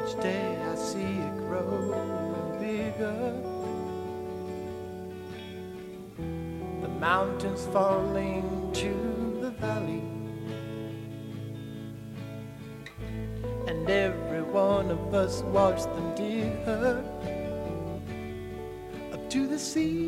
Each day I see it growing bigger. The mountains falling to the valley, and every one of us watch them dig her up to the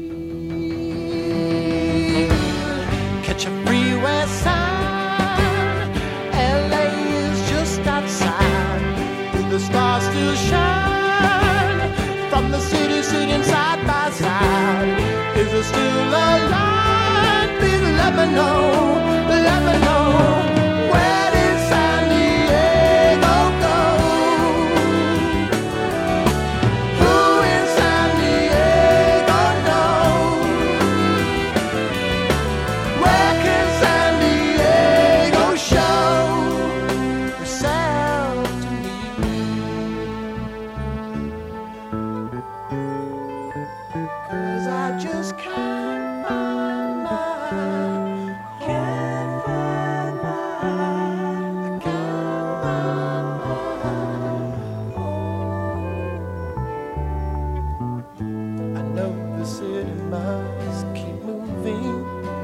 sea. Catch a freeway sign, LA is just outside. Do the stars still shine from the city sitting side by side? Is there still a line? Please let me know, let me know. Where did San Diego go? Who in San Diego knows? Where can San Diego show herself to me? 'Cause I just can't find mine. Can't find mine. I can't find mine. I know the city must keep moving,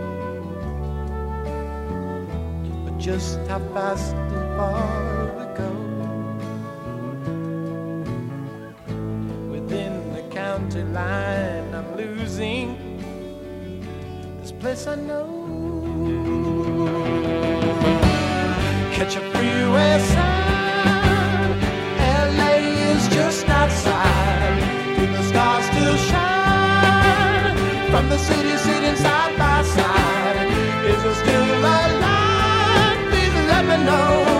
but just how fast and far we go within the county line, I'm losing this place I know. Catch a freeway sign, LA is just outside. Do the stars still shine from the city sitting side by side? Is there still a line? Please let me know.